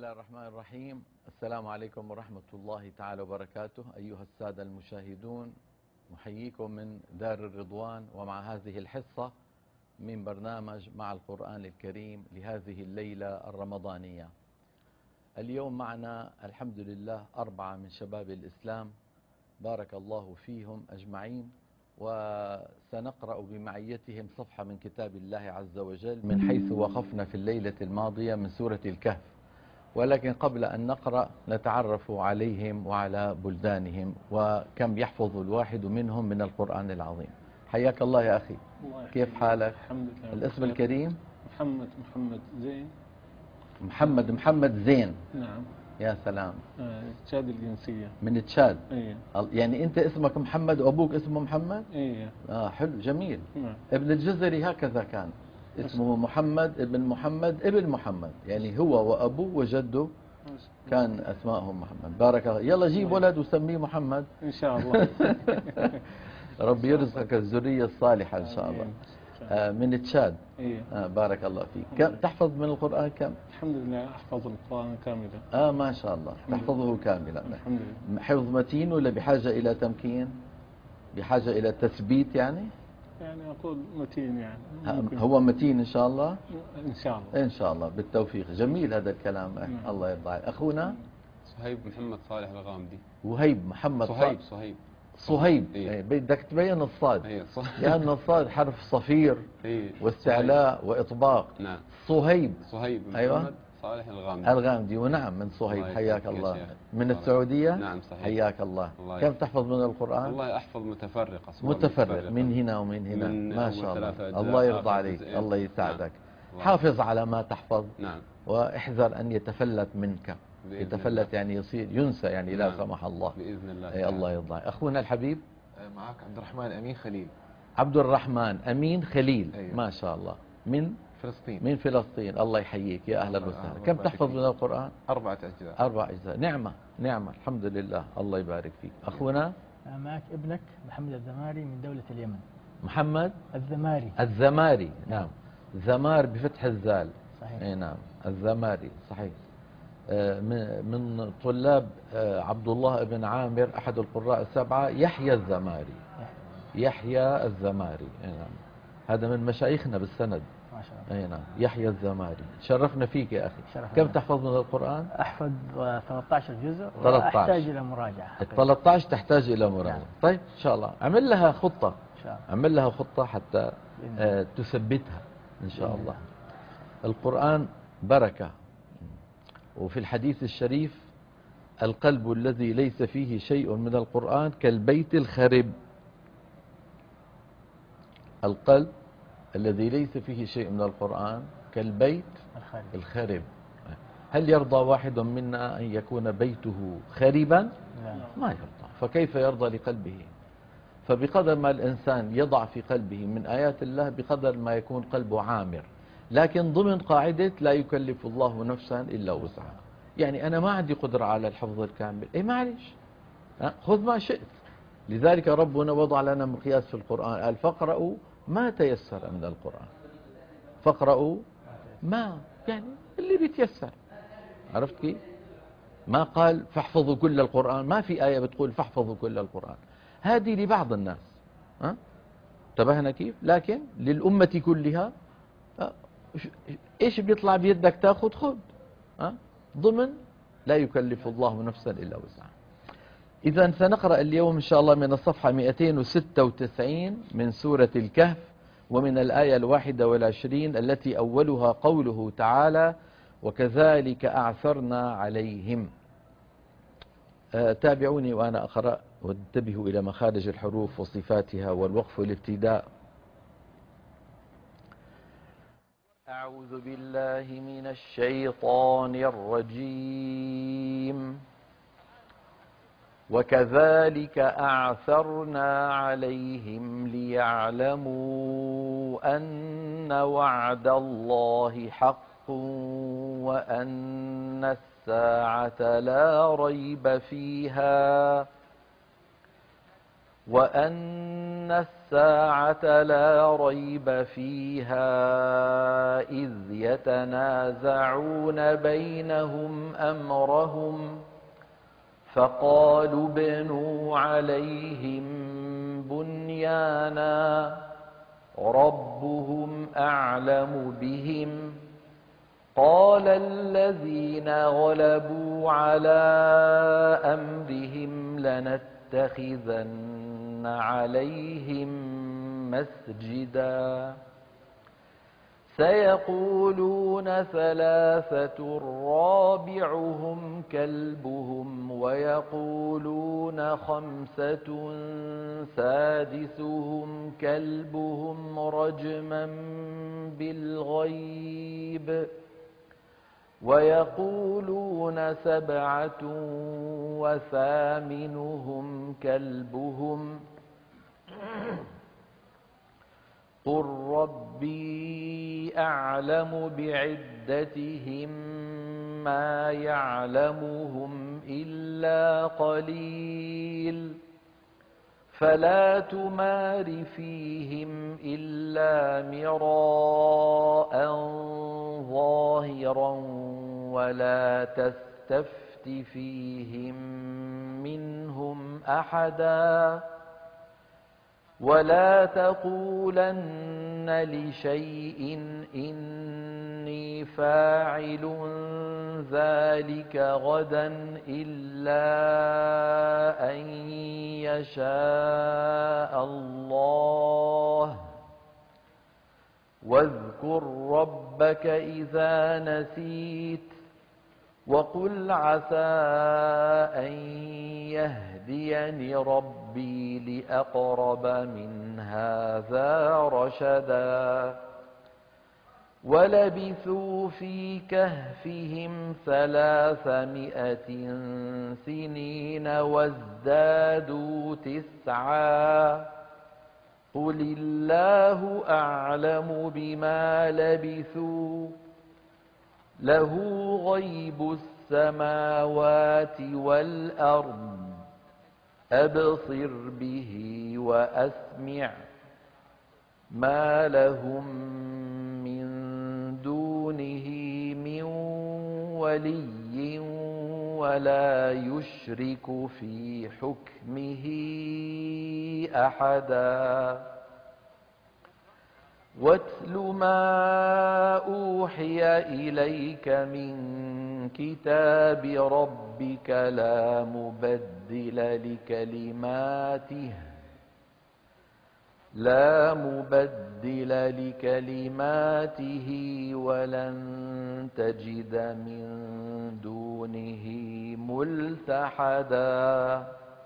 الله الرحمن الرحيم. السلام عليكم ورحمة الله تعالى وبركاته. أيها السادة المشاهدون، نحييكم من دار الرضوان ومع هذه الحصة من برنامج مع القرآن الكريم لهذه الليلة الرمضانية. اليوم معنا الحمد لله 4 من شباب الإسلام، بارك الله فيهم أجمعين، وسنقرأ بمعيتهم صفحة من كتاب الله عز وجل من حيث وقفنا في الليلة الماضية من سورة الكهف. ولكن قبل أن نقرأ نتعرف عليهم وعلى بلدانهم وكم يحفظ الواحد منهم من القرآن العظيم. حياك الله يا أخي، كيف حالك؟ الحمد لله. الاسم الكريم؟ محمد زين. محمد زين. نعم. يا سلام. تشاد الجنسية. من تشاد؟ ايه. يعني أنت اسمك محمد وأبوك اسمه محمد؟ ايه. حلو جميل. نعم. ابن الجزري هكذا كان، اسمه محمد ابن محمد ابن محمد، يعني هو وأبوه وجده كان أسمائهم محمد. بارك الله. يلا جيب ولد وسميه محمد إن شاء الله. ربي يرزقك الذرية الصالحة إن شاء الله. من تشاد. إيه. بارك الله فيك. كم تحفظ من القرآن كم؟ الحمد لله أحفظ القرآن كاملا. ما شاء الله تحفظه كاملا. الحمد لله. حفظ متين ولا بحاجة إلى تمكين؟ بحاجة إلى تثبيت يعني أقول متين يعني. هو متين إن شاء الله. إن شاء الله. إن شاء الله بالتوفيق. جميل هذا الكلام. الله يرضى عليك. أخونا صهيب محمد صالح الغامدي. وهيب محمد صهيب. إيه. بدك تبين الصاد. إيه. لأن الصاد حرف صفير. إيه. واستعلاء وإطباق. نعم. صهيب محمد أيوة. صالح الغامدي. الغامدي. ونعم من صهيب. حياك الله. من السعودية. نعم صحيح. حياك الله. كم تحفظ من القرآن؟ والله أحفظ متفرقة. متفرق من هنا ومن هنا. ما شاء الله. الله يرضى عليك. الله يساعدك. حافظ على ما تحفظ. نعم. واحذر أن يتفلت منك. يتفلت يعني يصير ينسى يعني. لا سمح الله. بإذن الله. أي الله يرضى. أخونا الحبيب معك عبد الرحمن أمين خليل. عبد الرحمن أمين خليل. أيوة. ما شاء الله. من فلسطين. من فلسطين. الله يحييك يا أهلا وسهلا. كم تحفظ من القرآن؟ 4 أجزاء. 4 أجزاء. نعمة الحمد لله. الله يبارك فيك. أخونا معك ابنك محمد الزماري من دولة اليمن. محمد الزماري. نعم. زمار بفتح الزال. صحيح. اي نعم. الزماري صحيح. من طلاب عبد الله بن عامر أحد القراء ال7 يحيى الزماري. يحيى الزماري. اي نعم. هذا من مشايخنا بالسند. ما شاء الله. اي نعم. يحيى الزماري. شرفنا فيك يا أخي. كم تحفظ من القرآن؟ أحفظ 13 جزء. 13. أحتاج إلى مراجعة. 13 تحتاج إلى مراجعة. نعم. طيب إن شاء الله أعمل لها خطة. إن شاء الله. أعمل لها خطة حتى تثبتها إن شاء الله. القرآن بركة. وفي الحديث الشريف: القلب الذي ليس فيه شيء من القرآن كالبيت الخرب. القلب الذي ليس فيه شيء من القرآن كالبيت الخرب. هل يرضى واحد منا أن يكون بيته خربا؟ ما يرضى. فكيف يرضى لقلبه؟ فبقدر ما الإنسان يضع في قلبه من آيات الله بقدر ما يكون قلبه عامر، لكن ضمن قاعدة لا يكلف الله نفسا إلا وسعها. يعني أنا ما عندي قدرة على الحفظ الكامل، معلش خذ ما شئت. لذلك ربنا وضع لنا مقياس في القرآن، قال: فاقرأوا ما تيسر من القرآن. فاقرأوا ما يعني اللي بيتيسر. عرفت كيف؟ ما قال فاحفظوا كل القرآن. ما في آية بتقول فاحفظوا كل القرآن. هذه لبعض الناس. انتبهنا كيف؟ لكن للأمة كلها ايش بيطلع بيدك تاخذ خذ. ضمن لا يكلف الله نفسا إلا وسعها. إذا سنقرأ اليوم إن شاء الله من الصفحة 296 من سورة الكهف، ومن الآية 21 التي أولها قوله تعالى: وكذلك أعثرنا عليهم. تابعوني وأنا أقرأ، وانتبهوا إلى مخارج الحروف وصفاتها والوقف والابتداء. أعوذ بالله من الشيطان الرجيم. وكذلك أعثرنا عليهم ليعلموا أن وعد الله حق وأن الساعة لا ريب فيها وأن الساعة لا ريب فيها إذ يتنازعون بينهم أمرهم فقالوا ابنوا عليهم بنيانا ربهم أعلم بهم قال الذين غلبوا على أمرهم لنتخذن عليهم مسجدا سيقولون ثلاثة رابعهم كلبهم ويقولون خمسة سادسهم كلبهم رجما بالغيب ويقولون سبعة وثامنهم كلبهم قل ربي أعلم بعدتهم ما يعلمهم إلا قليل فلا تمار فيهم إلا مراء ظاهرا ولا تستفت فيهم منهم أحدا ولا تقولن لشيء إني فاعل ذلك غدا إلا أن يشاء الله واذكر ربك إذا نسيت وقل عسى أن يهديني ربي لأقرب من هذا رشدا ولبثوا في كهفهم 300 سنين وازدادوا 9 قل الله أعلم بما لبثوا له غيب السماوات والأرض أبصر به وأسمع ما لهم من دونه من ولي ولا يشرك في حكمه أحدا واتل ما أوحي إليك من كتاب ربك لا مبدل لكلماته ولن تجد من دونه ملتحدا.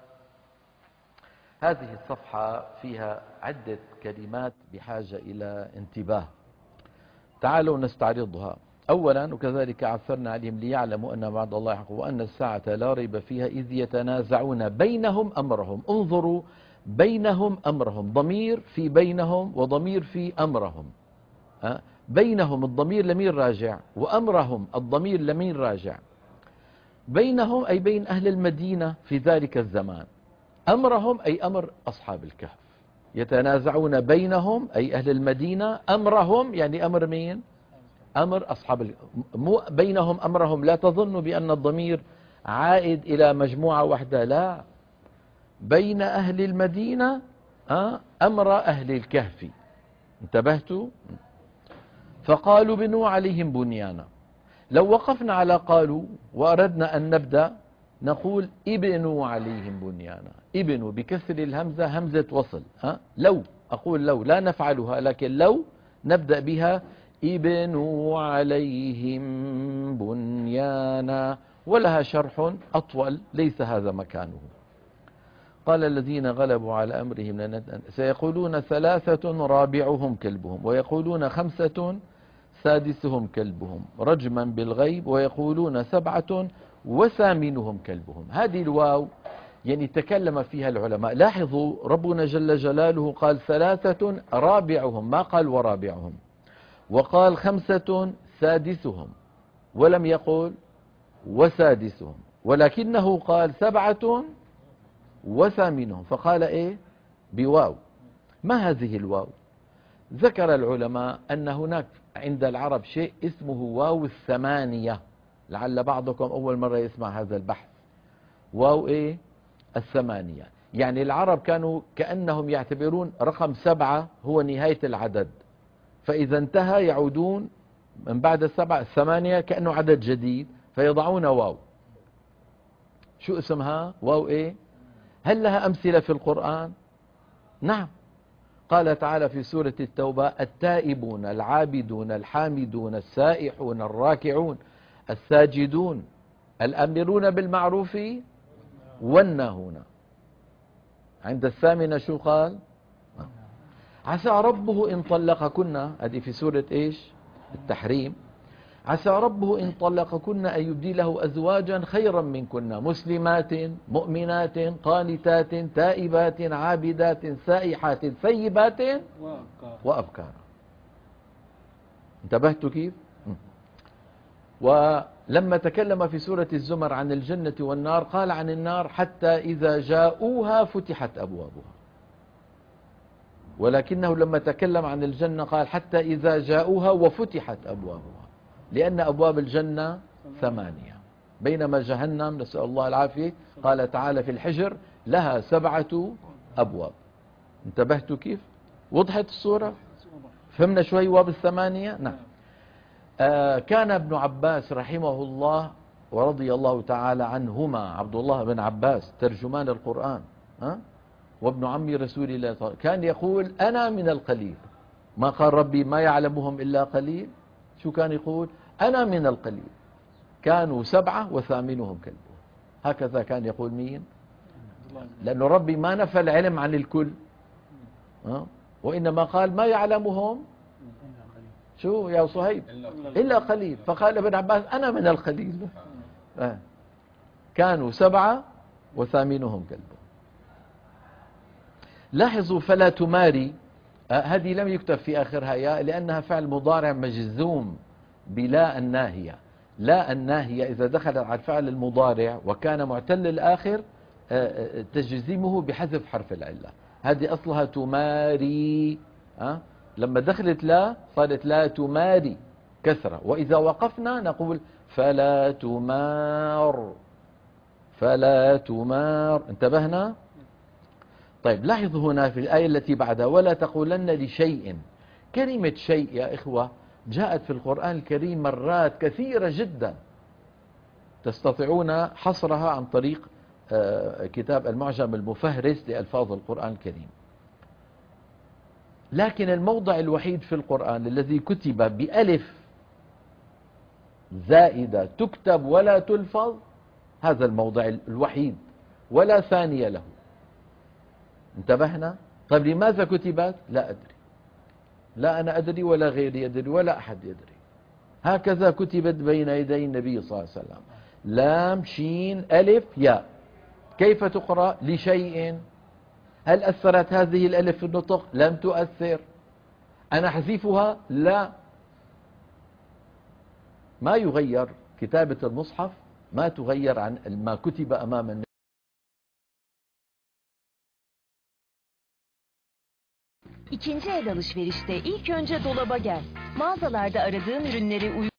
هذه الصفحة فيها عدة كلمات بحاجة إلى انتباه، تعالوا نستعرضها. أولا وكذلك عثرنا عليهم ليعلموا أن وعد الله حق وأن الساعة لا ريب فيها إذ يتنازعون بينهم أمرهم. انظروا بينهم أمرهم، ضمير في بينهم وضمير في أمرهم. بينهم الضمير لمين راجع وأمرهم الضمير لمين راجع؟ بينهم أي بين أهل المدينة في ذلك الزمان، أمرهم أي أمر أصحاب الكهف. يتنازعون بينهم أي أهل المدينة، أمرهم يعني أمر مين؟ أمر أصحاب مو بينهم أمرهم. لا تظنوا بأن الضمير عائد إلى مجموعة واحدة، لا، بين أهل المدينة أمر أهل الكهف. انتبهتوا؟ فقالوا بنوا عليهم بنيانا. لو وقفنا على قالوا وأردنا أن نبدأ نقول ابنوا عليهم بنيانا. ابنوا بكسر الهمزة همزة وصل. لو أقول لو لا نفعلها، لكن لو نبدأ بها ابنوا عليهم بنيانا، ولها شرح أطول ليس هذا مكانه. قال الذين غلبوا على أمرهم سيقولون 3 رابعهم كلبهم ويقولون 5 سادسهم كلبهم رجما بالغيب ويقولون 7 وثامنهم كلبهم. هذه الواو يعني تكلم فيها العلماء. لاحظوا ربنا جل جلاله قال 3 رابعهم، ما قال ورابعهم، وقال 5 سادسهم ولم يقل وسادسهم، ولكنه قال 7 وثامنهم، فقال ايه بواو. ما هذه الواو؟ ذكر العلماء أن هناك عند العرب شيء اسمه واو الثمانية، لعل بعضكم أول مرة يسمع هذا البحث. واو إيه؟ الثمانية. يعني العرب كانوا كأنهم يعتبرون رقم 7 هو نهاية العدد، فإذا انتهى يعودون من بعد 7 8 كأنه عدد جديد، فيضعون واو. شو اسمها؟ واو إيه؟ هل لها أمثلة في القرآن؟ نعم. قال تعالى في سورة التوبة: التائبون العابدون الحامدون السائحون الراكعون الساجدون الآمرون بالمعروف والناهون. عند الثامنة شو قال؟ عسى ربه إن طلقكن، هذه في سورة إيش؟ التحريم. عسى ربه إن طلقكن أن يبدله أزواجا خيرا منكن مسلمات مؤمنات قانتات تائبات عابدات سائحات ثيبات وأبكارا. انتبهتوا كيف؟ ولما تكلم في سورة الزمر عن الجنة والنار قال عن النار: حتى إذا جاءوها فتحت أبوابها. ولكنه لما تكلم عن الجنة قال: حتى إذا جاءوها وفتحت أبوابها، لأن أبواب الجنة 8. بينما جهنم نسأل الله العافية قال تعالى في الحجر: لها 7 أبواب. انتبهتوا كيف؟ وضحت الصورة؟ فهمنا شوي واب 8؟ نعم. كان ابن عباس رحمه الله ورضي الله تعالى عنهما، عبد الله بن عباس ترجمان القرآن وابن عم رسول الله، كان يقول: أنا من القليل. ما قال ربي ما يعلمهم إلا قليل، شو كان يقول؟ أنا من القليل. كانوا 7 وثامنهم كلبهم. هكذا كان يقول مين؟ لأنه ربي ما نفى العلم عن الكل، وإنما قال ما يعلمهم شو يا صهيب إلا قليل. فقال ابن عباس: أنا من القليل. كانوا 7 وثامنهم كلبهم. لاحظوا: فلا تماري، هذه لم يكتب في آخرها ياء لأنها فعل مضارع مجزوم بلا الناهية. لا الناهية إذا دخلت على الفعل المضارع وكان معتل الآخر تجزيمه بحذف حرف العلة. هذه أصلها تماري، لما دخلت لا صارت لا تماري كسرة. وإذا وقفنا نقول فلا تمار، فلا تمار. انتبهنا؟ طيب لاحظوا هنا في الآية التي بعدها: ولا تقولن لشيء. كلمة شيء يا إخوة جاءت في القرآن الكريم مرات كثيرة جدا، تستطيعون حصرها عن طريق كتاب المعجم المفهرس لألفاظ القرآن الكريم. لكن الموضع الوحيد في القرآن الذي كتب بألف زائدة تكتب ولا تلفظ، هذا الموضع الوحيد ولا ثانية له. انتبهنا؟ طيب لماذا كتبت؟ لا أدري، لا أنا أدري ولا غيري يدري ولا أحد يدري. هكذا كتبت بين يدي النبي صلى الله عليه وسلم: لام شين ألف ياء. كيف تقرأ؟ لشيء. هل أثرت هذه الألف في النطق؟ لم تؤثر. أنا أحذفها؟ لا. ما يغير كتابة المصحف، ما تغير عن ما كتب أمام النبي. İkinci el alışverişte ilk önce dolaba gel. Mağazalarda aradığın ürünleri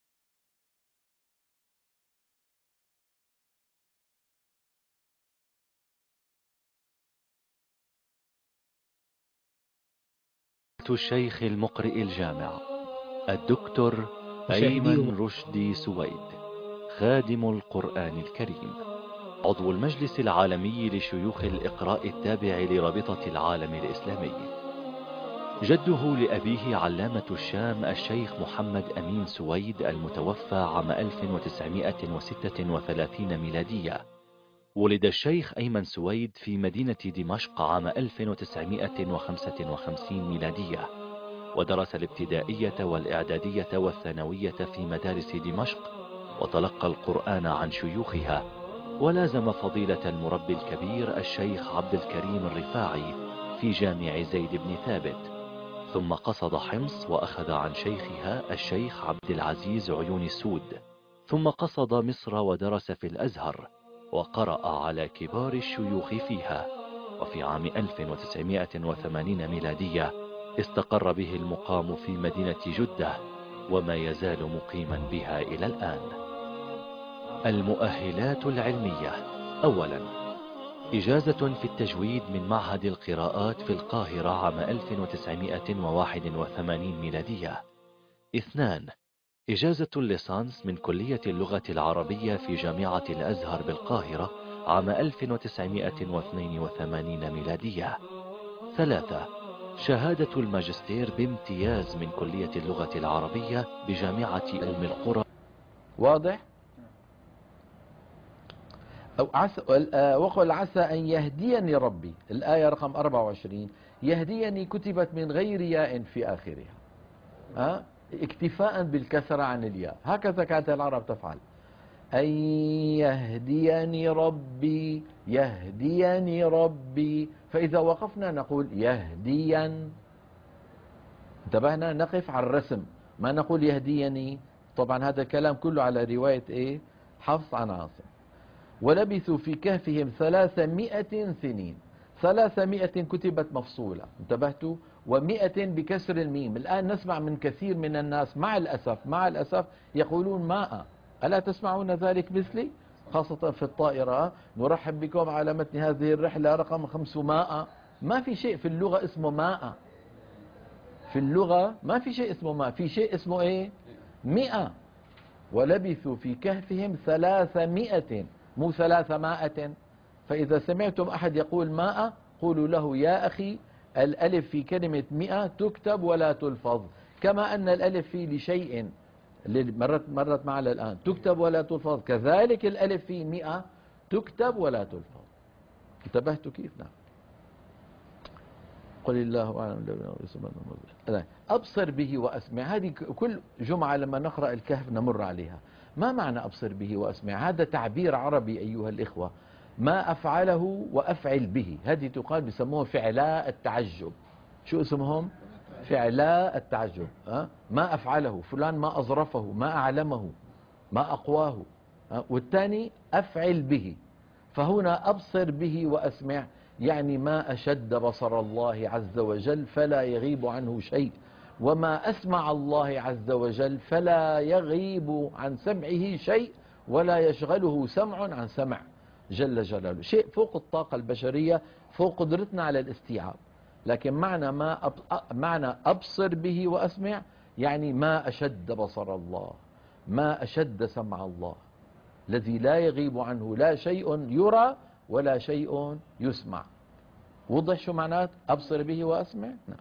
الشيخ المقرئ الجامع الدكتور أيمن رشدي سويد، خادم القرآن الكريم، عضو المجلس العالمي لشيوخ الإقراء التابع لرابطة العالم الإسلامي، جده لأبيه علامة الشام الشيخ محمد أمين سويد المتوفى عام 1936 ميلادية. ولد الشيخ أيمن سويد في مدينة دمشق عام 1955 ميلادية، ودرس الابتدائية والإعدادية والثانوية في مدارس دمشق، وتلقى القرآن عن شيوخها، ولازم فضيلة المربي الكبير الشيخ عبد الكريم الرفاعي في جامع زيد بن ثابت، ثم قصد حمص وأخذ عن شيخها الشيخ عبد العزيز عيون السود، ثم قصد مصر ودرس في الأزهر، وقرأ على كبار الشيوخ فيها، وفي عام 1980 ميلادية استقر به المقام في مدينة جدة، وما يزال مقيما بها إلى الآن. المؤهلات العلمية: أولا، إجازة في التجويد من معهد القراءات في القاهرة عام 1981 ميلادية. 2. إجازة الليسانس من كلية اللغة العربية في جامعة الأزهر بالقاهرة عام 1982 ميلادية. 3. شهادة الماجستير بامتياز من كلية اللغة العربية بجامعة أم القرى. واضح؟ وقل عسى أن يهديني ربي، الآية رقم 24. يهديني كتبت من غير ياء في آخرها، اكتفاء بالكسرة عن الياء، هكذا كانت العرب تفعل. أن يهديني ربي، يهديني ربي، فإذا وقفنا نقول يهديا. انتبهنا؟ نقف على الرسم، ما نقول يهديني. طبعا هذا الكلام كله على رواية إيه؟ حفص عن عاصم. ولبثوا في كهفهم 300 سنين. 300 كتبت مفصولة، انتبهتوا؟ و100 بكسر الميم. الآن نسمع من كثير من الناس مع الأسف يقولون ماء. ألا تسمعون ذلك مثلي؟ خاصة في الطائرة. نرحب بكم على متن هذه الرحلة رقم 500. ما في شيء في اللغة اسمه ماء. في اللغة ما في شيء اسمه ماء، في شيء اسمه ايه؟ 100. ولبثوا في كهفهم 300، مو 300. فإذا سمعتم أحد يقول ماء قولوا له يا أخي الألف في كلمة 100 تكتب ولا تلفظ، كما أن الألف في لشيء اللي مرت معنا الآن تكتب ولا تلفظ، كذلك الألف في 100 تكتب ولا تلفظ. انتبهتوا كيف؟ نعم. قل الله أعلم. أبصر به وأسمع، هذه كل جمعة لما نقرأ الكهف نمر عليها. ما معنى أبصر به وأسمع؟ هذا تعبير عربي أيها الإخوة، ما أفعله وأفعل به، هذه تقال بيسموها فعلاء التعجب. شو اسمهم؟ فعلاء التعجب. ما أفعله، فلان ما أظرفه، ما أعلمه، ما أقواه. والثاني أفعل به. فهنا أبصر به وأسمع يعني ما أشد بصر الله عز وجل فلا يغيب عنه شيء، وما أسمع الله عز وجل فلا يغيب عن سمعه شيء، ولا يشغله سمع عن سمع جل جلاله. شيء فوق الطاقة البشرية، فوق قدرتنا على الاستيعاب. لكن معنى أبصر به وأسمع يعني ما أشد بصر الله، ما أشد سمع الله الذي لا يغيب عنه لا شيء يرى ولا شيء يسمع. وضح شو معنات أبصر به وأسمع؟ نعم.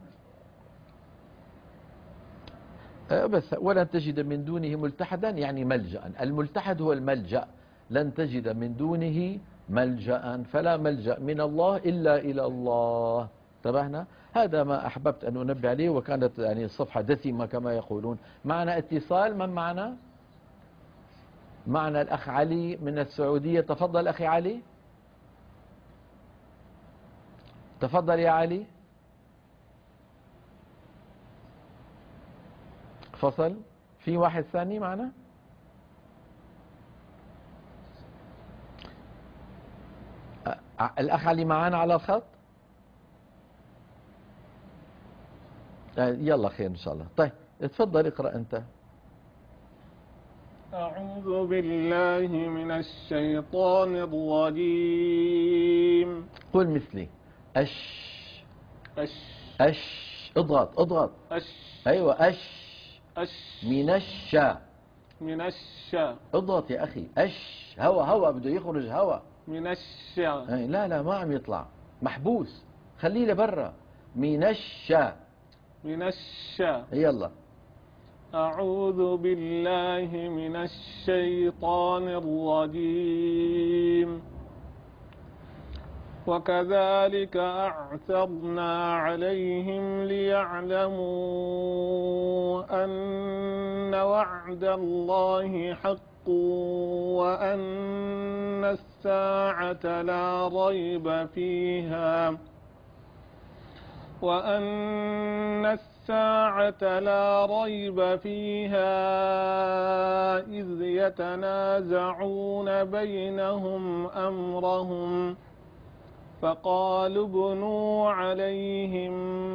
بس ولن تجد من دونه ملتحدا يعني ملجأ. الملتحد هو الملجأ، لن تجد من دونه ملجأ، فلا ملجأ من الله إلا إلى الله. انتبهنا؟ هذا ما أحببت أن أنبه عليه، وكانت يعني الصفحة دسمة كما يقولون. معنا اتصال، من معنا؟ معنا الأخ علي من السعودية. تفضل أخي علي، تفضل يا علي. فصل. في واحد ثاني معنا؟ الأخ علي معنا على الخط؟ يلا خير إن شاء الله. طيب اتفضل اقرأ أنت. أعوذ بالله من الشيطان الرجيم. قل مثلي. أش اضغط. أيوة أش من الشا. اضغط يا أخي. هوا بده يخرج هوا من الشا. لا ما عم يطلع، محبوس، خليه لبرا. من الشا. يلا. أعوذ بالله من الشيطان الرجيم. وكذلك أعثرنا عليهم ليعلموا أن وعد الله حق وأن الساعة لا ريب فيها إذ يتنازعون بينهم أمرهم فقالوا ابنوا عليهم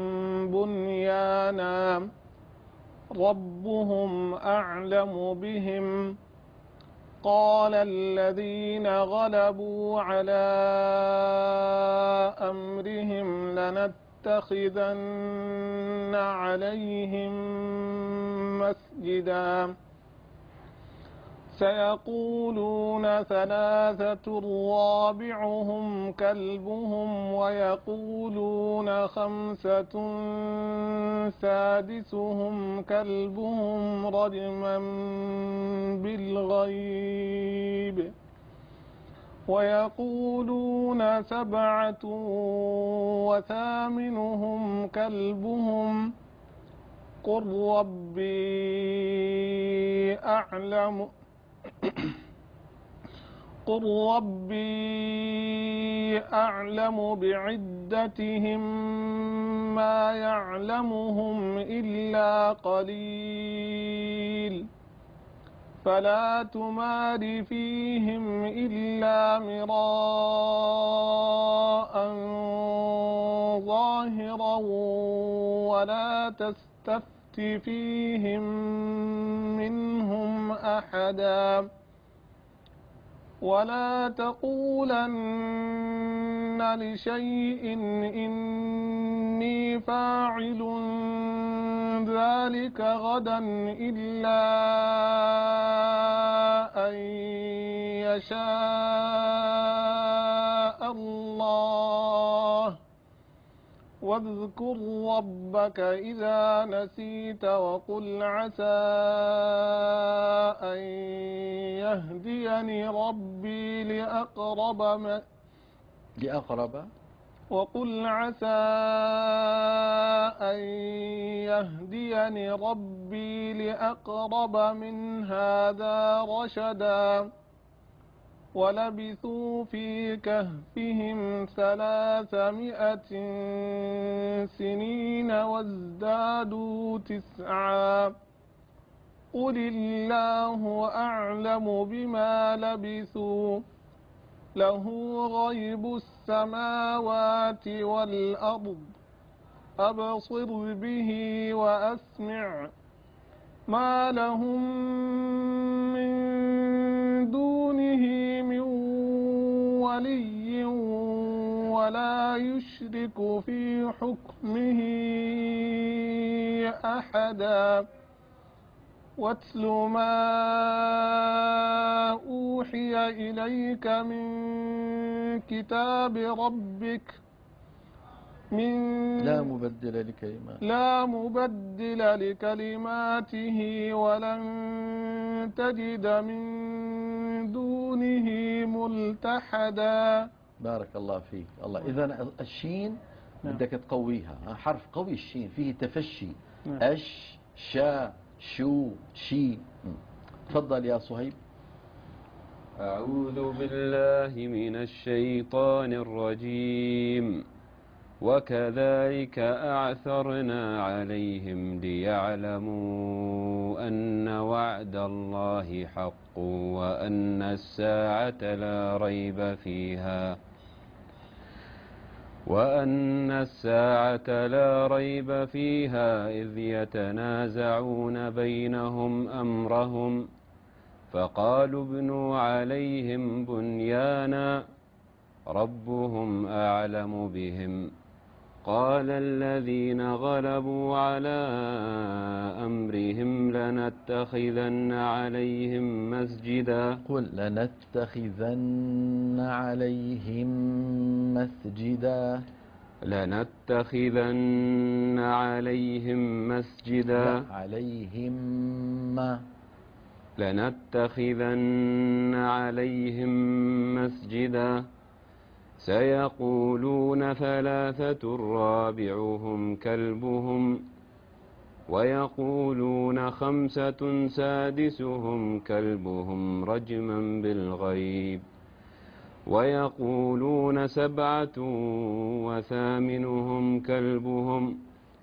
بنيانا ربهم أعلم بهم قال الذين غلبوا على أمرهم لنتخذن عليهم مسجدا سيقولون ثلاثة رابعهم كلبهم ويقولون خمسة سادسهم كلبهم رجما بالغيب ويقولون سبعة وثامنهم كلبهم قل ربي أعلم بعدتهم ما يعلمهم إلا قليل فلا تمار فيهم إلا مراء ظاهرا ولا تستفت فيهم منهم أحدا ولا تقولن لشيء إني فاعل ذلك غدا إلا أن يشاء الله واذكر ربك إذا نسيت وقل عسى أن يهديني ربي لأقرب وقل عسى أن يهديني ربي لأقرب من هذا رشدا ولبثوا في كهفهم 300 سنين وازدادوا 9 قل الله أعلم بما لبثوا له غيب السماوات والأرض أبصر به وأسمع ما لهم من دونه من ولي ولا يشرك في حكمه أحدا واتل ما أوحي إليك من كتاب ربك لا مبدل لكلماته ولن تجد من دونه ملتحدا. بارك الله فيك. الله إذن الشين بدك تقويها، حرف قوي الشين فيه تفشي. أش شا شو شي. تفضل يا صهيب. أعوذ بالله من الشيطان الرجيم. وكذلك أعثرنا عليهم ليعلموا أن وعد الله حق وأن الساعة لا ريب فيها إذ يتنازعون بينهم أمرهم فقالوا ابنوا عليهم بنيانا ربهم أعلم بهم قال الذين غلبوا على أمرهم لنتخذن عليهم مسجدا. قل لنتخذن عليهم مسجدا. لنتخذن عليهم مسجدا. لنتخذن عليهم مسجدا. سيقولون 3 رابعهم كلبهم ويقولون 5 سادسهم كلبهم رجما بالغيب ويقولون 7 وثامنهم كلبهم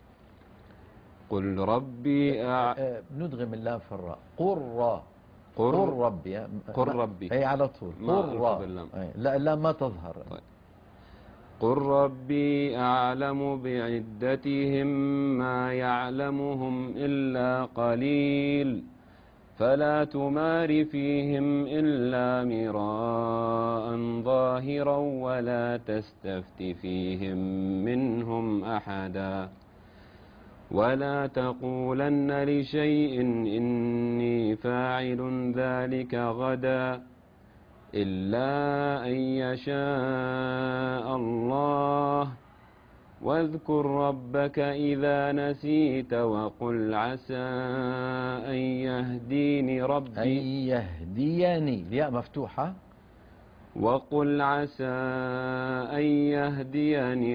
قل ربي ندغم اللام في الراء. قل ربي قل ربي أي على طول. قل لا ما تظهر. طيب. قل ربي أعلم بعدتهم ما يعلمهم إلا قليل فلا تمار فيهم إلا مراء ظاهرا ولا تستفت فيهم منهم أحدا ولا تقولن لشيء إني فاعل ذلك غدا إلا أن يشاء الله واذكر ربك إذا نسيت وقل عسى أن يهديني ربي أن يهديني الياء مفتوحة وقل عسى أن يهديني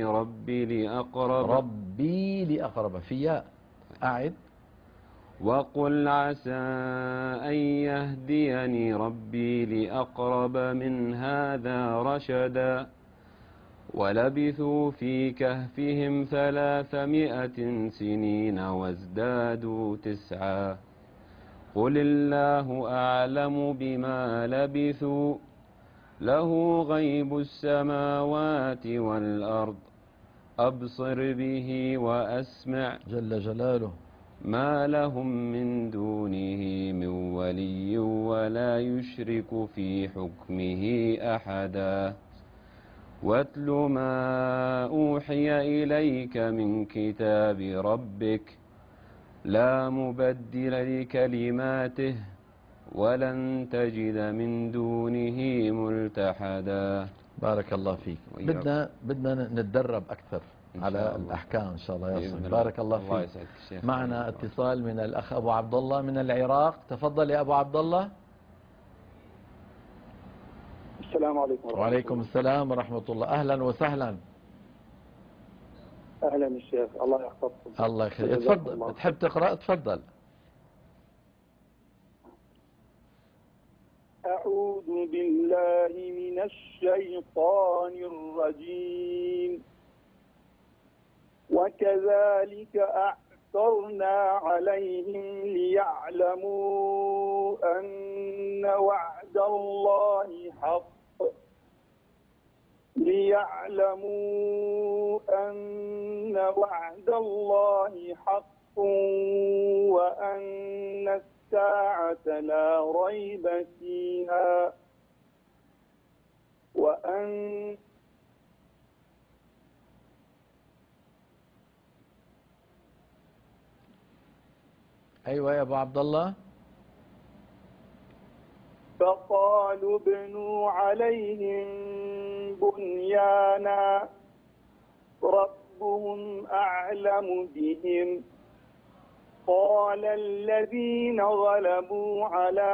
ربي لأقرب في ياء أعد وقل عسى أن يهديني ربي لأقرب من هذا رشدا ولبثوا في كهفهم 300 سنين وازدادوا 9 قل الله أعلم بما لبثوا له غيب السماوات والأرض أبصر به وأسمع جل جلاله ما لهم من دونه من ولي ولا يشرك في حكمه أحدا واتل ما أوحي إليك من كتاب ربك لا مبدل لكلماته ولن تجد من دونه ملتحدا. بارك الله فيك. بدنا نتدرب أكثر على الأحكام إن شاء الله يصل. بارك الله فيك. معنا اتصال من الأخ أبو عبد الله من العراق. تفضل يا أبو عبد الله. السلام عليكم ورحمة وعليكم السلام ورحمة الله. أهلا وسهلا. أهلا الشيخ الله يحفظكم. الله يخليك. تفضل تحب تقرأ تفضل. أعوذ بالله من الشيطان الرجيم وكذلك أعثرنا عليهم ليعلموا أن وعد الله حق وأن الساعة لا ريب فيها أيوة يا أبو عبد الله. فقالوا ابنوا عليهم بنيانا ربهم أعلم بهم قال الذين غلبوا على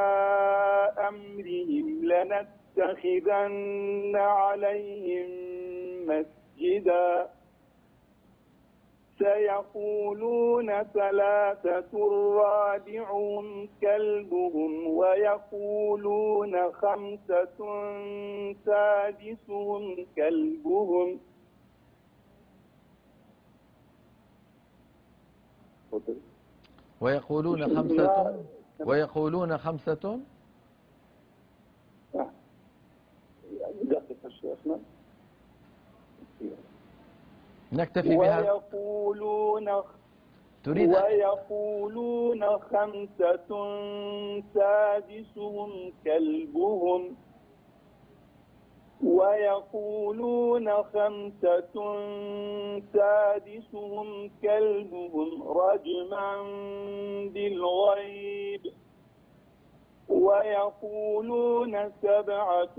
أمرهم لنتخذن عليهم مسجدا سيقولون 3 رابعهم كلبهم ويقولون 5 سادسهم كلبهم ويقولون 5 نكتفي بها. ويقولون 5 سادسهم كلبهم رجما بالغيب ويقولون 7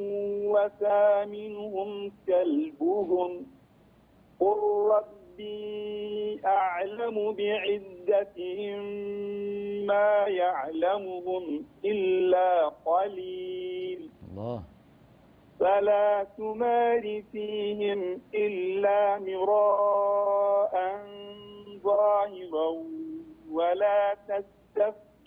وثامنهم كلبهم قل ربي أعلم بعدتهم ما يعلمهم إلا قليل الله فلا تمار فيهم إلا مراء ظاهرا ولا تستفت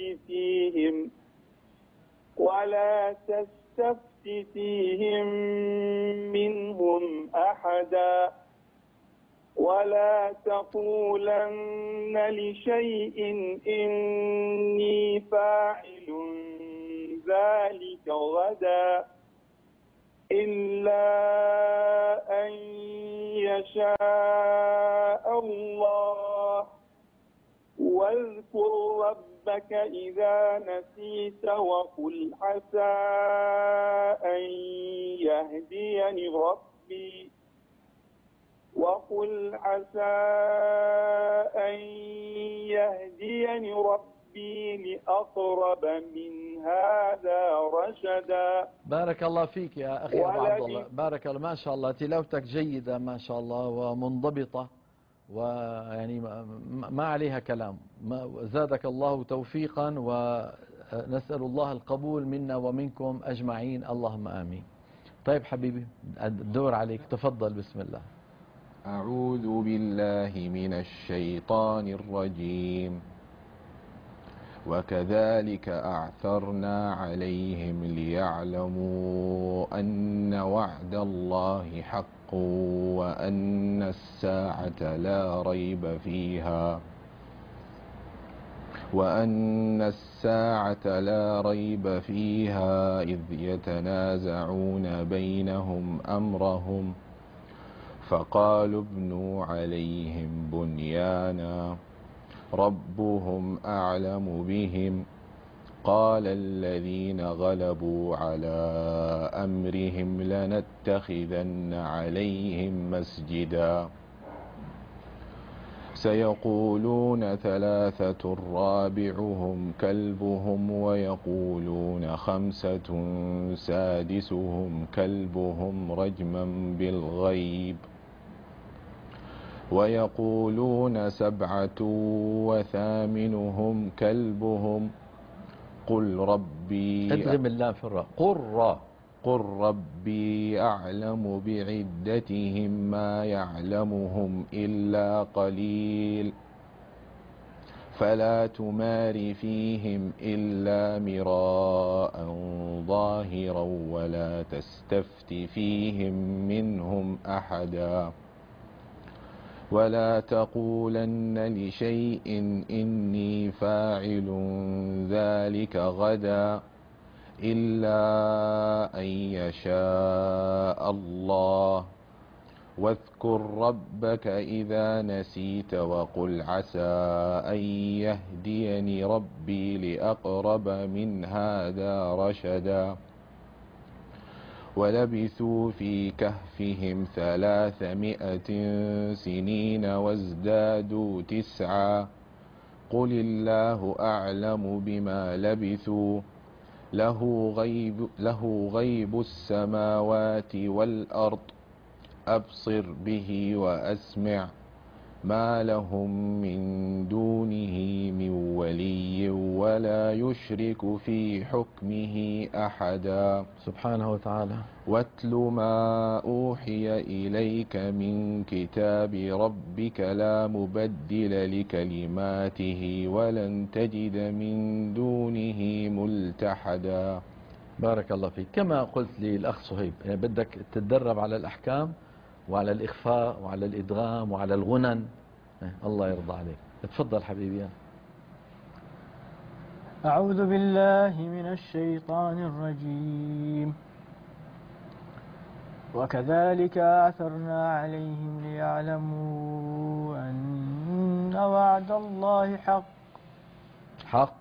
فيهم منهم أحدا ولا تقولن لشيء إني فاعل ذلك غدا إلا أن يشاء الله واذكر ربك إذا نسيت وقل عسى أن يهديني ربي لأقرب من هذا رشدا. بارك الله فيك يا أخي أبو عبد الله، بارك الله، ما شاء الله تلاوتك جيدة ما شاء الله ومنضبطة، ويعني ما عليها كلام، زادك الله توفيقا، ونسأل الله القبول منا ومنكم أجمعين، اللهم آمين. طيب حبيبي الدور عليك، تفضل بسم الله. أعوذ بالله من الشيطان الرجيم. وكذلك أعثرنا عليهم ليعلموا أن وعد الله حق وأن الساعة لا ريب فيها إذ يتنازعون بينهم أمرهم فقالوا ابنوا عليهم بنيانا ربهم أعلم بهم قال الذين غلبوا على أمرهم لنتخذن عليهم مسجدا سيقولون 3 رابعهم كلبهم ويقولون 5 سادسهم كلبهم رجما بالغيب ويقولون 7 وثامنهم كلبهم قل ربي ادغم اللام في الراء قل ربي أعلم بعدتهم ما يعلمهم إلا قليل فلا تمار فيهم إلا مراء ظاهرا ولا تستفت فيهم منهم أحدا ولا تقولن لشيء إني فاعل ذلك غدا إلا أن يشاء الله واذكر ربك إذا نسيت وقل عسى أن يهديني ربي لأقرب من هذا رشدا ولبثوا في كهفهم 300 سنين وازدادوا 9 قل الله أعلم بما لبثوا له غيب السماوات والأرض أبصر به وأسمع ما لهم من دونه من ولي ولا يشرك في حكمه أحدا سبحانه وتعالى. واتل ما أوحي إليك من كتاب ربك لا مبدل لكلماته ولن تجد من دونه ملتحدا. بارك الله فيك. كما قلت للأخ صهيب، يعني بدك تتدرب على الأحكام وعلى الإخفاء وعلى الإدغام وعلى الغنن. الله يرضى عليك. تفضل حبيبي. أعوذ بالله من الشيطان الرجيم. وكذلك أعثرنا عليهم ليعلموا أن وعد الله حق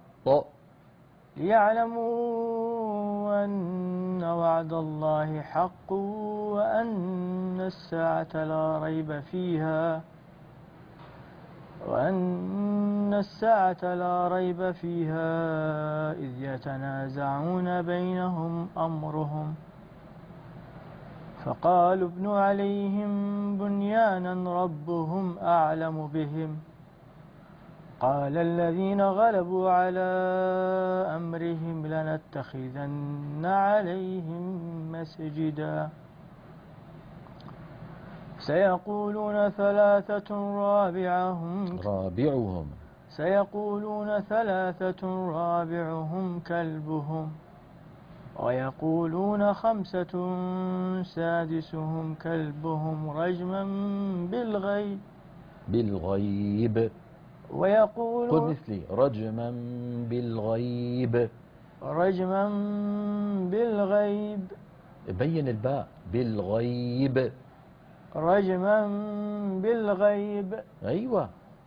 ليعلموا أن وعد الله حق وأن الساعة لا ريب فيها إذ يتنازعون بينهم أمرهم فقالوا ابنوا عليهم بنيانا ربهم أعلم بهم قال الذين غلبوا على أمرهم لنتخذن عليهم مسجدا سيقولون 3 رابعهم كلبهم ويقولون 5 سادسهم كلبهم رجما بالغيب ويقولون قل مثلي رجما بالغيب. بين الباء بالغيب. رجما بالغيب. أيوة.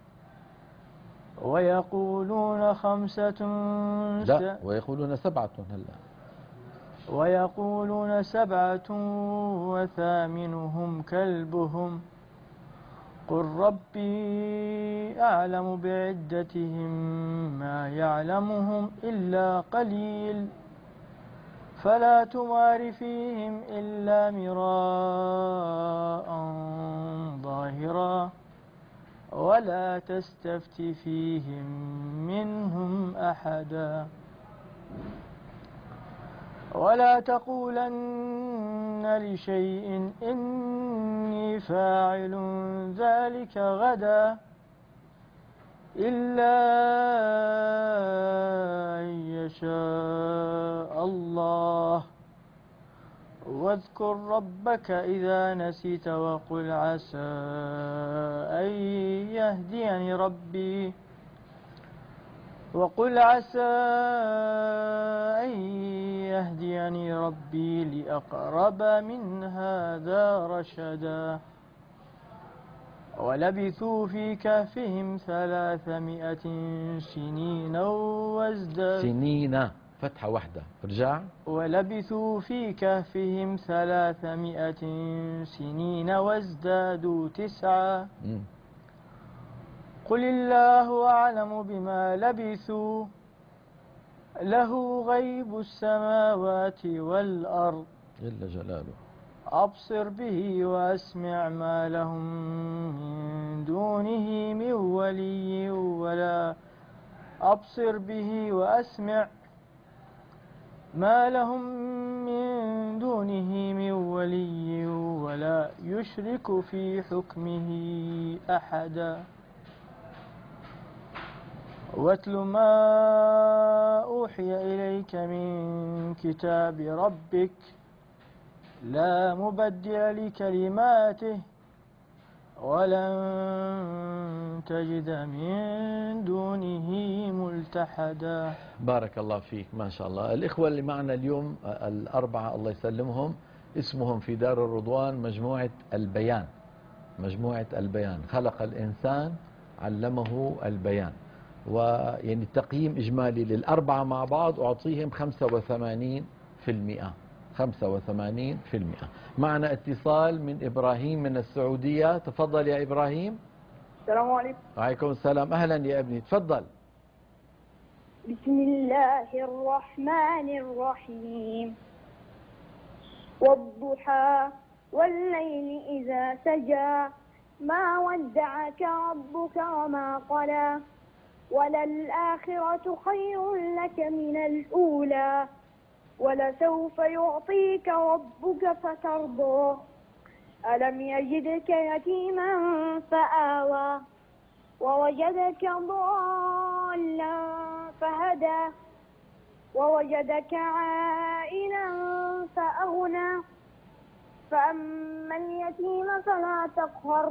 ويقولون خمسة لا، ويقولون 7 هلا. ويقولون 7 وثامنهم كلبهم قل ربي أعلم بعدتهم ما يعلمهم إلا قليل فلا تمار فيهم إلا مراء ظاهرا ولا تستفت فيهم منهم أحدا ولا تقولن لشيء إني فاعل ذلك غدا إلا أن يشاء الله واذكر ربك إذا نسيت وقل عسى أن يهديني ربي لأقرب من هذا رشدا ولبثوا في كهفهم 300 سنين وازدادوا سنين فتحة واحدة. ارجع. ولبثوا في كهفهم 300 سنين وازدادوا 9 قل الله أعلم بما لبثوا له غيب السماوات والأرض جل جلاله أبصر به وأسمع ما لهم من دونه من ولي ولا أبصر به وأسمع ما لهم من دونه من ولي ولا يشرك في حكمه أحدا واتل ما أوحي إليك من كتاب ربك لا مبدل لكلماته ولن تجد من دونه ملتحدا. بارك الله فيك، ما شاء الله. الإخوة اللي معنا اليوم 4 الله يسلمهم، اسمهم في دار الرضوان مجموعة البيان. مجموعة البيان، خلق الإنسان علمه البيان. ويعني التقييم إجمالي لل4 مع بعض أعطيهم 85%. 85%. معنا اتصال من إبراهيم من السعودية. تفضل يا إبراهيم. السلام عليكم. وعليكم السلام. أهلا يا ابني، تفضل. بسم الله الرحمن الرحيم. والضحى والليل إذا سجى ما ودعك ربك وما قلى وللآخرة خير لك من الأولى ولسوف يعطيك ربك فترضى ألم يجدك يتيما فآوى ووجدك ضالا فهدى ووجدك عائلا فأغنى فأما اليتيم فلا تقهر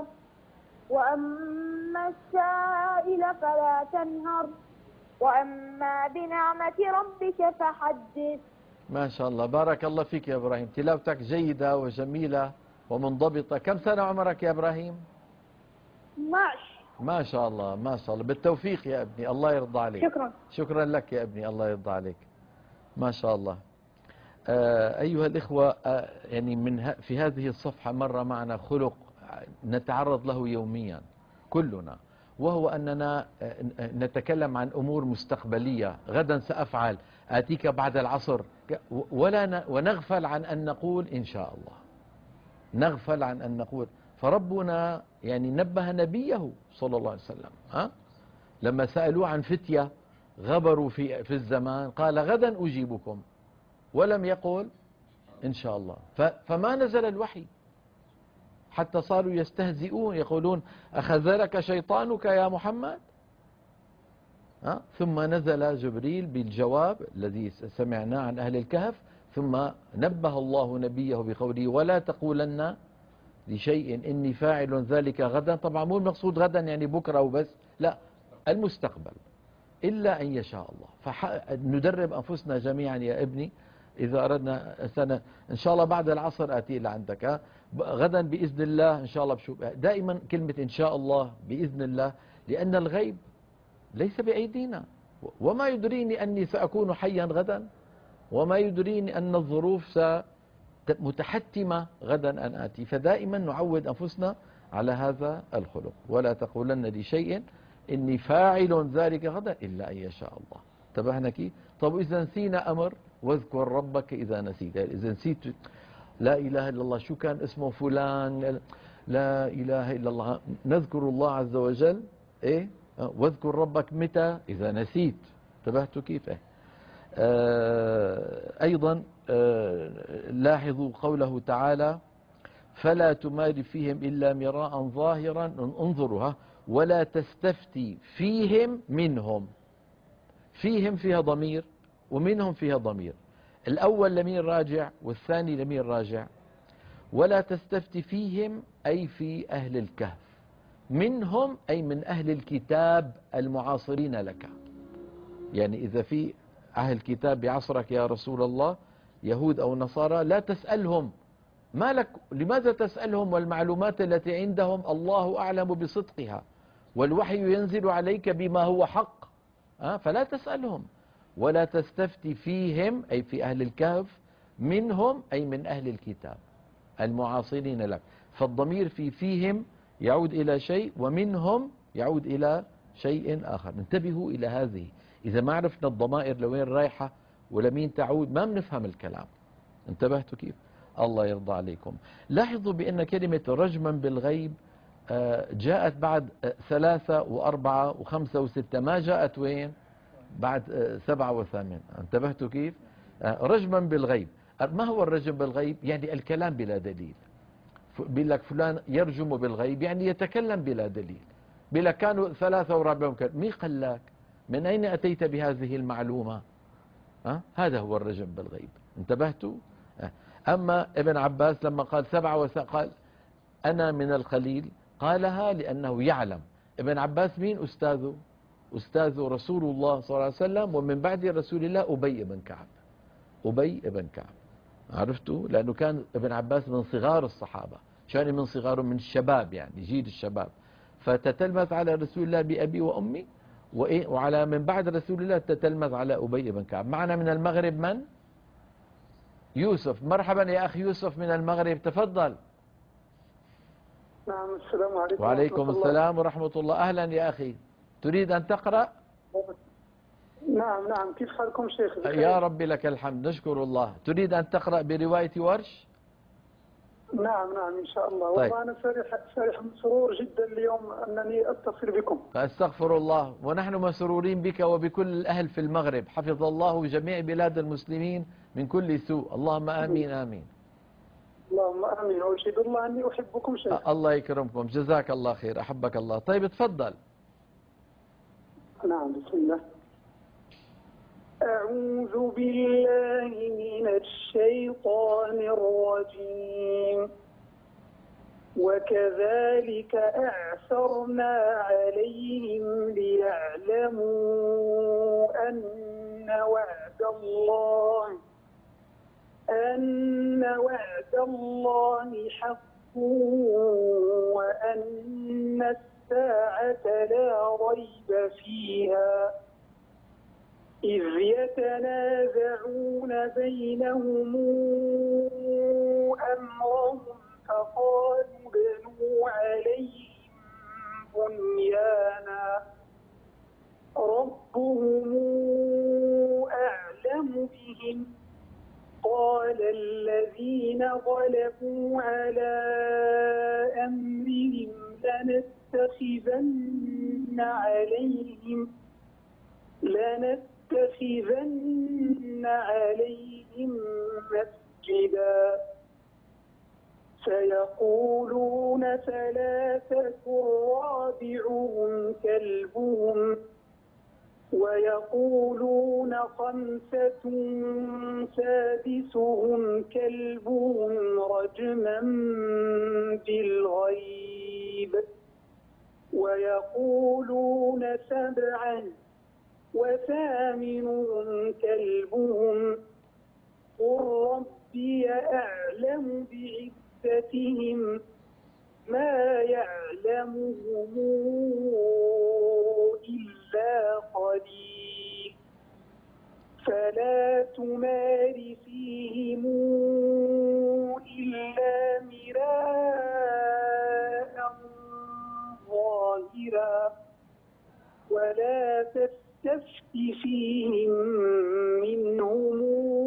وأما السائل فلا تنهر وأما بنعمة ربك فحدث. ما شاء الله، بارك الله فيك يا إبراهيم، تلاوتك جيدة وجميلة ومنضبطة. كم سنة عمرك يا إبراهيم؟ 12. ما شاء الله ما شاء الله، بالتوفيق يا ابني، الله يرضى عليك. شكرا. شكرا لك يا ابني، الله يرضى عليك. ما شاء الله. أيها الإخوة، يعني في هذه الصفحة مر معنا خلق نتعرض له يوميا كلنا، وهو أننا نتكلم عن أمور مستقبلية. غدا سأفعل، آتيك بعد العصر، ونغفل عن أن نقول إن شاء الله. نغفل عن أن نقول. فربنا يعني نبه نبيه صلى الله عليه وسلم لما سألوه عن فتية غبروا في الزمان قال غدا أجيبكم، ولم يقل إن شاء الله. فما نزل الوحي حتى صاروا يستهزئون يقولون أخذلك شيطانك يا محمد. ثم نزل جبريل بالجواب الذي سمعناه عن أهل الكهف، ثم نبه الله نبيه بقوله ولا تقولن لشيء إني فاعل ذلك غدا. طبعا مو المقصود غدا يعني بكرة وبس، لا، المستقبل، إلا أن يشاء الله. فندرب أنفسنا جميعا يا ابني إذا أردنا سنة إن شاء الله بعد العصر آتي لعندك، غدا بإذن الله إن شاء الله بشوف. دائما كلمة إن شاء الله بإذن الله، لأن الغيب ليس بأيدينا. وما يدريني أني سأكون حيا غدا، وما يدريني أن الظروف متحتمة غدا أن آتي. فدائما نعود أنفسنا على هذا الخلق. ولا تقولن لشيء إني فاعل ذلك غدا إلا أن يشاء الله. انتبهنا كيف؟ طب إذا نسينا أمر، واذكر ربك إذا نسيت. إذا نسيت لا إله إلا الله، شو كان اسمه فلان، لا إله إلا الله، نذكر الله عز وجل. إيه؟ واذكر ربك متى؟ إذا نسيت. انتبهتوا كيف؟ أيضا لاحظوا قوله تعالى: فلا تمار فيهم إلا مراء ظاهرا. انظروا، ولا تستفتي فيهم منهم. فيهم فيها ضمير، ومنهم فيها ضمير. الأول لمين راجع والثاني لمين راجع؟ ولا تستفتي فيهم أي في أهل الكهف، منهم أي من أهل الكتاب المعاصرين لك. يعني إذا في أهل الكتاب بعصرك يا رسول الله، يهود أو نصارى، لا تسألهم ما لك، لماذا تسألهم والمعلومات التي عندهم الله أعلم بصدقها، والوحي ينزل عليك بما هو حق. فلا تسألهم. ولا تستفتي فيهم أي في أهل الكهف، منهم أي من أهل الكتاب المعاصرين لك. فالضمير فيهم يعود إلى شيء، ومنهم يعود إلى شيء آخر. انتبهوا إلى هذه. إذا ما عرفنا الضمائر لوين رايحة ولمين تعود ما بنفهم الكلام. انتبهتوا كيف؟ الله يرضى عليكم. لاحظوا بأن كلمة رجما بالغيب جاءت بعد 3 و4 و5 و6، ما جاءت وين؟ بعد 7 و8. انتبهتوا كيف؟ رجما بالغيب. ما هو الرجم بالغيب؟ يعني الكلام بلا دليل. بيقول لك فلان يرجم بالغيب، يعني يتكلم بلا دليل. بيقول لك كانوا 3 ورابعهم مين قال لك؟ من أين أتيت بهذه المعلومة؟ هذا هو الرجم بالغيب. انتبهتوا؟ أما ابن عباس لما قال 7 قال أنا من الخليل، قالها لأنه يعلم. ابن عباس مين أستاذه؟ أستاذه رسول الله صلى الله عليه وسلم، ومن بعد رسول الله أبي بن كعب. أبي بن كعب، عرفتوا؟ لأنه كان ابن عباس من صغار الصحابة، شان من صغار، من الشباب، يعني جيل الشباب. فتتلمذ على رسول الله بأبي وأمي، وعلى من بعد رسول الله تتلمذ على أبي بن كعب. معنا من المغرب من؟ يوسف. مرحبا يا أخي يوسف من المغرب، تفضل. نعم، السلام عليكم. وعليكم السلام ورحمة الله. أهلا يا أخي، تريد أن تقرأ؟ نعم، كيف حالكم شيخ؟ يا ربي لك الحمد، نشكر الله. تريد أن تقرأ برواية ورش؟ نعم إن شاء الله. طيب. والله أنا فرح مسرور جدا اليوم أنني أتصل بكم. أستغفر الله، ونحن مسرورين بك وبكل الأهل في المغرب. حفظ الله جميع بلاد المسلمين من كل سوء. اللهم آمين آمين. اللهم آمين. وأشهد الله أني أحبكم شيخ. الله يكرمكم، جزاك الله خير، أحبك الله. طيب تفضل. نعم، بسم الله. أعوذ بالله من الشيطان الرجيم. وكذلك أعثرنا عليهم ليعلموا أن وعد الله حق، وأن الساعة لا ريب فيها، إذ يتنازعون بينهم أمرهم، فقالوا بنوا عليهم بنيانا ربهم أعلم بهم. قال الذين غلبوا على أمرهم لنتخذن عليهم مسجدا. سيقولون 3 رابعهم كلبهم، ويقولون 5 سادسهم كلبهم رجما بالغيب، ويقولون 7 وثامنهم كلبهم، قل أعلم بعدتهم ما يعلمهم إلا قليل فلا تمار فيهم إلا مراء ظاهرا ولا تستفت فيهم منهم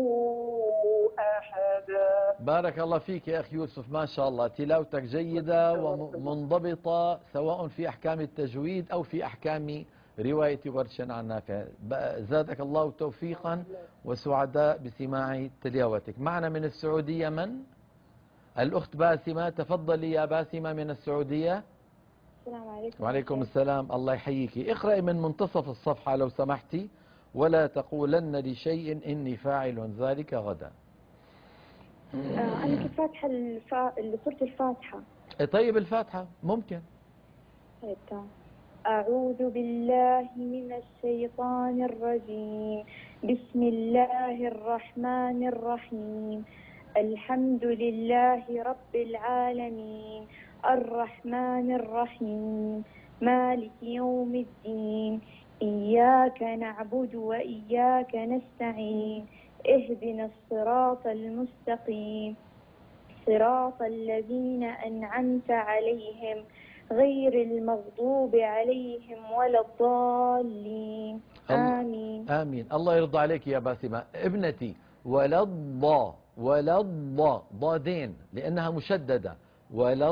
أحدا. بارك الله فيك يا أخي يوسف، ما شاء الله تلاوتك جيدة ومنضبطة سواء في أحكام التجويد أو في أحكام رواية ورش عن نافع. زادك الله توفيقا وسعداء بسماع تلاوتك. معنا من السعودية من؟ الأخت باسمة. تفضلي يا باسمة من السعودية. السلام عليكم. وعليكم السلام، الله يحييك. اقرأي من منتصف الصفحة لو سمحتي. ولا تقولن لشيء إني فاعل ذلك غدا. أنا كنت فاتحة سورة الفاتحة. طيب الفاتحة ممكن. طيب تمام. أعوذ بالله من الشيطان الرجيم. بسم الله الرحمن الرحيم. الحمد لله رب العالمين الرحمن الرحيم مالك يوم الدين إياك نعبد وإياك نستعين اهدنا الصراط المستقيم صراط الذين أنعمت عليهم غير المغضوب عليهم ولا الضالين آمين. آمين. الله يرضى عليك يا باسمة ابنتي. ولا الضاء ضادين لأنها مشددة. ولا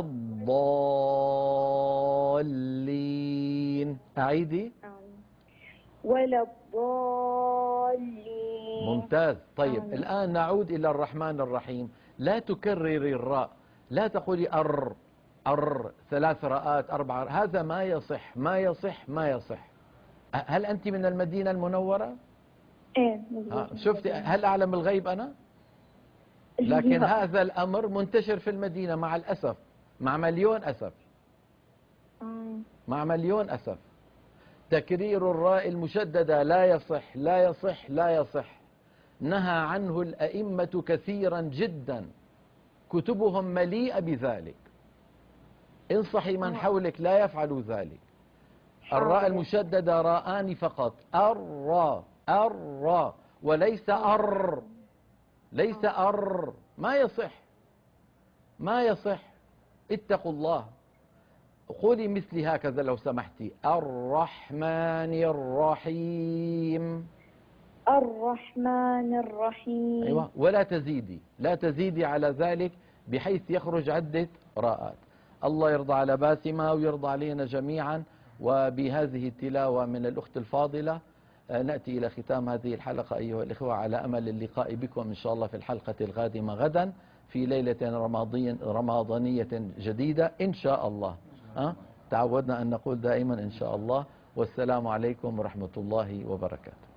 الضالين. أعيدي. ولا الضالين. ممتاز. طيب الآن نعود إلى الرحمن الرحيم. لا تكرري الراء، لا تقولي أر 3 راءات 4. هذا ما يصح ما يصح ما يصح. هل أنت من المدينة المنورة؟ ايه شفتي هل أعلم الغيب أنا؟ لكن هذا الأمر منتشر في المدينة مع الأسف، مع مليون أسف، مع مليون أسف. تكرير الراء المشددة لا يصح لا يصح لا يصح. نهى عنه الأئمة كثيرا جدا، كتبهم مليئة بذلك. انصحي من حولك لا يفعلوا ذلك. الراء المشددة راءان فقط. الراء وليس ليس ما يصح ما يصح. اتقوا الله. قولي مثلي هكذا لو سمحتي. الرحمن الرحيم. الرحمن الرحيم. أيوة. ولا تزيدي، لا تزيدي على ذلك بحيث يخرج عدة راءات. الله يرضى على باسمة ويرضى علينا جميعا. وبهذه التلاوة من الأخت الفاضلة نأتي إلى ختام هذه الحلقة أيها الإخوة، على أمل اللقاء بكم إن شاء الله في الحلقة القادمة غدا في ليلة رمضانية جديدة إن شاء الله. تعودنا أن نقول دائما إن شاء الله. والسلام عليكم ورحمة الله وبركاته.